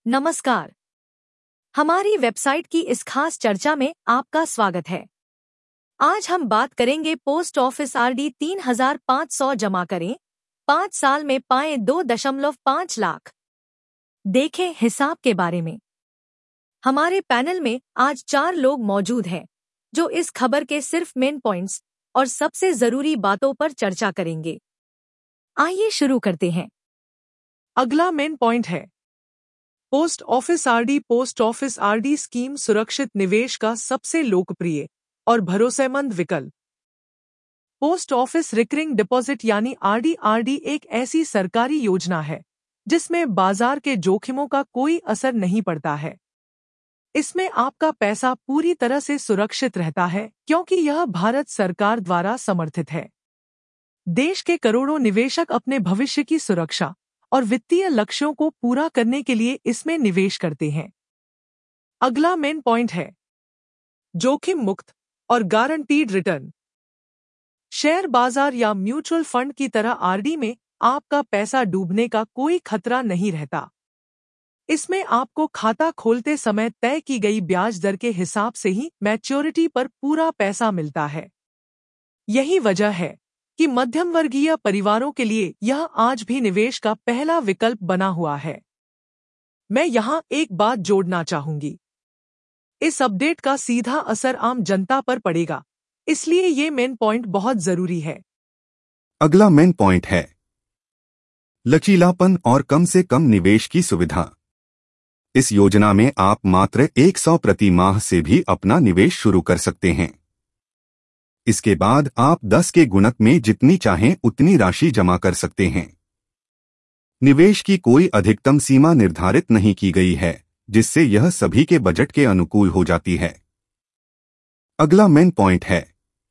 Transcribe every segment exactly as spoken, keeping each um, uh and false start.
नमस्कार। हमारी वेबसाइट की इस खास चर्चा में आपका स्वागत है। आज हम बात करेंगे पोस्ट ऑफिस आरडी तीन हजार पाँच सौ जमा करें, पाँच साल में पाएं दो दशमलव पाँच लाख। देखें हिसाब के बारे में। हमारे पैनल में आज चार लोग मौजूद हैं जो इस खबर के सिर्फ मेन पॉइंट्स और सबसे जरूरी बातों पर चर्चा करेंगे। आइए शुरू करते हैं। अगला मेन पॉइंट है post office RD. Post office RD scheme सुरक्षित निवेश का सबसे लोकप्रिय और भरोसेमंद विकल्प। पोस्ट ऑफिस रिकरिंग डिपॉजिट यानी आरडी आरडी एक ऐसी सरकारी योजना है जिसमें बाजार के जोखिमों का कोई असर नहीं पड़ता है। इसमें आपका पैसा पूरी तरह से सुरक्षित रहता है क्योंकि यह भारत सरकार द्वारा समर्थित है। देश के करोड़ों निवेशक अपने भविष्य की सुरक्षा और वित्तीय लक्ष्यों को पूरा करने के लिए इसमें निवेश करते हैं। अगला मेन पॉइंट है जोखिम मुक्त और गारंटीड रिटर्न। शेयर बाजार या म्यूचुअल फंड की तरह आरडी में आपका पैसा डूबने का कोई खतरा नहीं रहता। इसमें आपको खाता खोलते समय तय की गई ब्याज दर के हिसाब से ही मैच्योरिटी पर पूरा पैसा मिलता है। यही वजह है कि मध्यम वर्गीय परिवारों के लिए यह आज भी निवेश का पहला विकल्प बना हुआ है। मैं यहाँ एक बात जोड़ना चाहूंगी। इस अपडेट का सीधा असर आम जनता पर पड़ेगा, इसलिए ये मेन पॉइंट बहुत जरूरी है। अगला मेन पॉइंट है लचीलापन और कम से कम निवेश की सुविधा। इस योजना में आप मात्र सौ प्रति माह से भी अपना निवेश शुरू कर सकते हैं। इसके बाद आप दस के गुणक में जितनी चाहें उतनी राशि जमा कर सकते हैं। निवेश की कोई अधिकतम सीमा निर्धारित नहीं की गई है, जिससे यह सभी के बजट के अनुकूल हो जाती है। अगला मेन पॉइंट है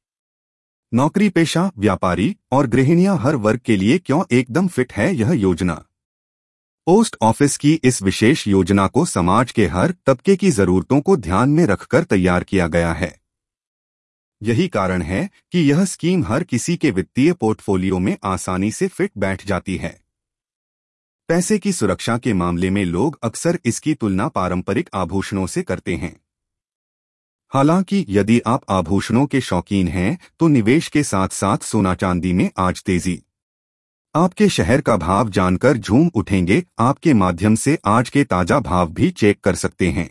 नौकरी पेशा, व्यापारी और गृहिणियां हर वर्ग के लिए क्यों एकदम फिट है यह योजना। पोस्ट ऑफिस की इस विशेष योजना को समाज के हर तबके की जरूरतों को ध्यान में रखकर तैयार किया गया है। यही कारण है कि यह स्कीम हर किसी के वित्तीय पोर्टफोलियो में आसानी से फिट बैठ जाती है। पैसे की सुरक्षा के मामले में लोग अक्सर इसकी तुलना पारंपरिक आभूषणों से करते हैं। हालांकि यदि आप आभूषणों के शौकीन हैं तो निवेश के साथ साथ सोना चांदी में आज तेजी। आपके शहर का भाव जानकर झूम उठेंगे। आपके माध्यम से आज के ताजा भाव भी चेक कर सकते हैं।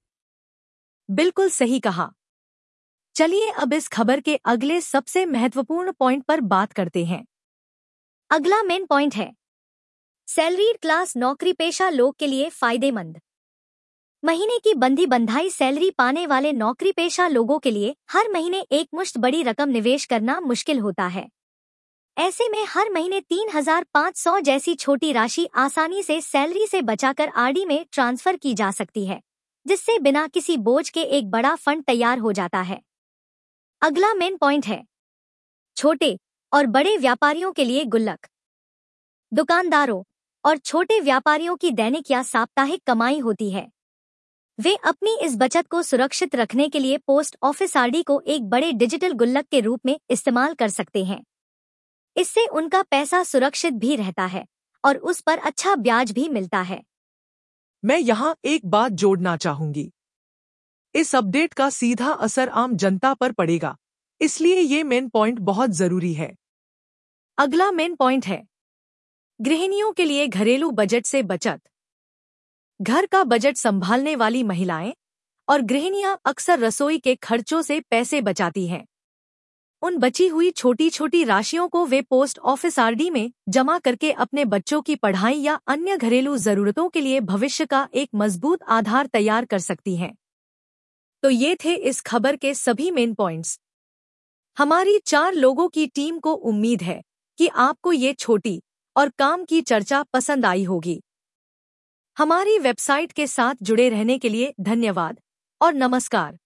बिल्कुल सही कहा। चलिए अब इस खबर के अगले सबसे महत्वपूर्ण पॉइंट पर बात करते हैं। अगला मेन पॉइंट है सैलरीड क्लास नौकरी पेशा लोग के लिए फायदेमंद। महीने की बंधी बंधाई सैलरी पाने वाले नौकरी पेशा लोगों के लिए हर महीने एक मुश्त बड़ी रकम निवेश करना मुश्किल होता है। ऐसे में हर महीने तीन हजार पाँच सौ जैसी छोटी राशि आसानी से सैलरी से बचाकर आरडी में ट्रांसफर की जा सकती है, जिससे बिना किसी बोझ के एक बड़ा फंड तैयार हो जाता है। अगला मेन पॉइंट है छोटे और बड़े व्यापारियों के लिए गुल्लक। दुकानदारों और छोटे व्यापारियों की दैनिक या साप्ताहिक कमाई होती है। वे अपनी इस बचत को सुरक्षित रखने के लिए पोस्ट ऑफिस आरडी को एक बड़े डिजिटल गुल्लक के रूप में इस्तेमाल कर सकते हैं। इससे उनका पैसा सुरक्षित भी रहता है और उस पर अच्छा ब्याज भी मिलता है। मैं यहाँ एक बात जोड़ना चाहूंगी। इस अपडेट का सीधा असर आम जनता पर पड़ेगा, इसलिए ये मेन पॉइंट बहुत जरूरी है। अगला मेन पॉइंट है गृहिणियों के लिए घरेलू बजट से बचत। घर का बजट संभालने वाली महिलाएं और गृहिणियां अक्सर रसोई के खर्चों से पैसे बचाती हैं। उन बची हुई छोटी छोटी राशियों को वे पोस्ट ऑफिस आरडी में जमा करके अपने बच्चों की पढ़ाई या अन्य घरेलू जरूरतों के लिए भविष्य का एक मजबूत आधार तैयार कर सकती हैं। तो ये थे इस खबर के सभी मेन पॉइंट्स। हमारी चार लोगों की टीम को उम्मीद है कि आपको ये छोटी और काम की चर्चा पसंद आई होगी। हमारी वेबसाइट के साथ जुड़े रहने के लिए धन्यवाद और नमस्कार।